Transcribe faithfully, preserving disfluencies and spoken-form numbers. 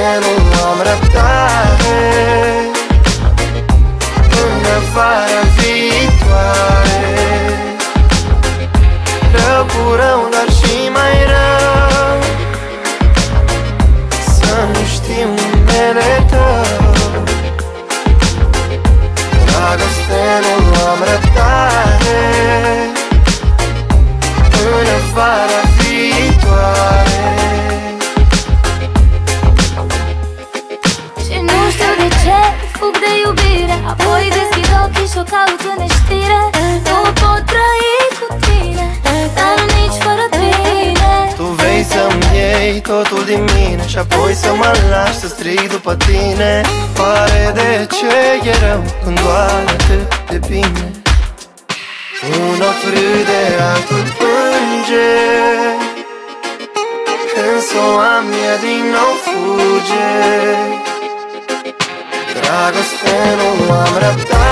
nu am răbdare până vara viitoare. Rău cu rău, dar și mai rău, să nu știu numele tău. Dragoste, nu am răbdare până vara viitoare. Și nu știu de ce fug de iubire, apoi deschid ochii și o caut în neștire. Nu pot trăi cu tine, dar nici fără tine. Tu vrei să-mi iei totul din mine și apoi să mă lași să strig după tine. Pare de ce e rău când doar atât de bine. Un ochi râde, altul plânge, când s-o am ea din nou fuge. Dragoste, nu am răbdare